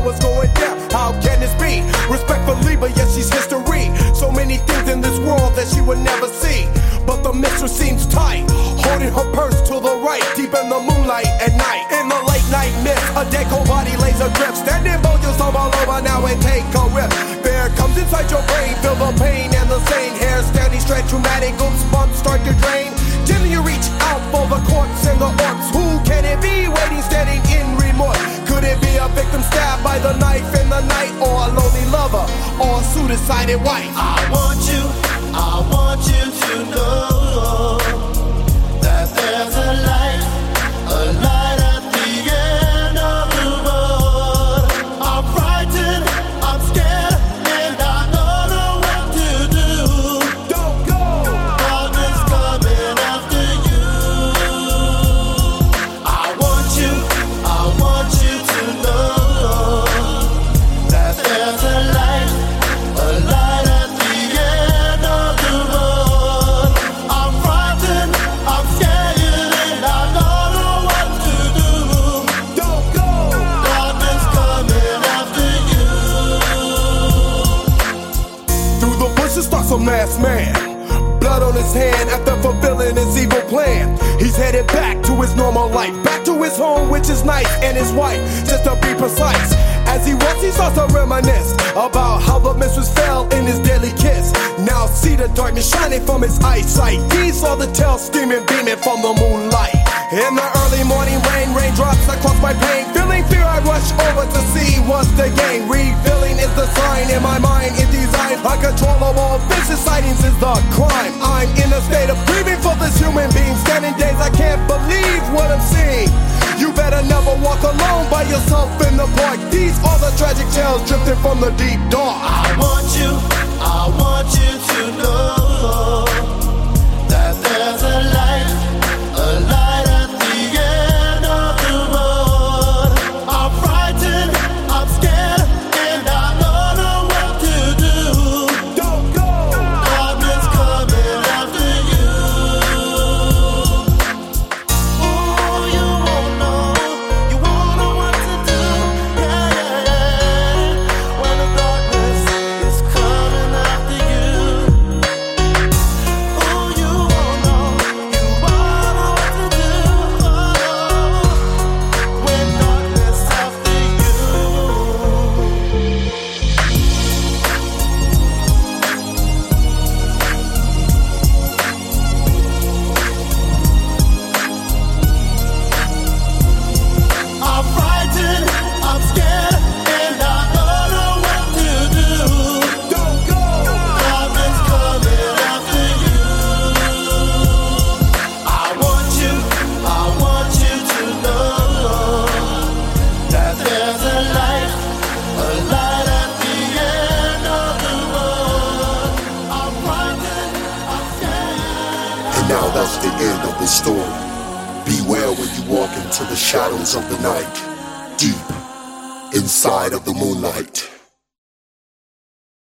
what's going down. How can this be? Respectfully, but yes, she's history. So many things in this world that she would never see. But the mistress seems tight, holding her purse to the right, deep in the moonlight at night. In the late night mist, a deco body lays adrift. Standing bold, you stumble over now and take a rip. Fear comes inside your brain, feel the pain and the sane. Hair standing straight, traumatic goosebumps start to drain. Till you reach out for the corpse and the orcs. Who can it be waiting, standing in remorse? Could it be a victim stabbed by the knife in the night, or a lonely lover, or a suicided wife? I want you to know that there's a light at the end of the road. I'm frightened, I'm scared, and I don't know what to do. Don't go! Darkness coming after you. I want you to know that there's a light at the end of the road. I'm frightened, I'm scared, and I don't know what to do. Don't go! Darkness coming after you. Through the bushes stalks a masked man, blood on his hand after fulfilling his evil plan. He's headed back to his normal life, back to his home, which is nice, and his wife, just to be precise. As he walks, he starts to reminisce about how the mistress fell in his deadly kiss. Now see the darkness shining from his eyesight. He saw the tail steaming, beaming from the moonlight. In the early morning rain, raindrops across my pain. Feeling fear, I rush over to see what's the game. Refilling is the sign in my mind, it designed uncontrollable vicious sightings is the crime. I'm in a state of grieving for this human being. Standing days, I can't believe what I'm seeing. You better never walk alone by yourself in the park. These are the tragic tales drifting from the deep dark. I want you to know that there's a light at the end of the road. I'm frightened, I'm scared, and I don't know what to do. Don't go! Darkness coming after you. Oh, you won't know what to do. Yeah. When the darkness is coming after you. Oh, you won't know what to do. When darkness after you. I'm frightened, I'm scared, and I don't know what to do. Don't go! Darkness coming after you. I want you to know that there's a light at the end of the road. I'm frightened, I'm scared. And now that's the end of the story. Beware when you walk into the shadows of the night, deep inside of the moonlight.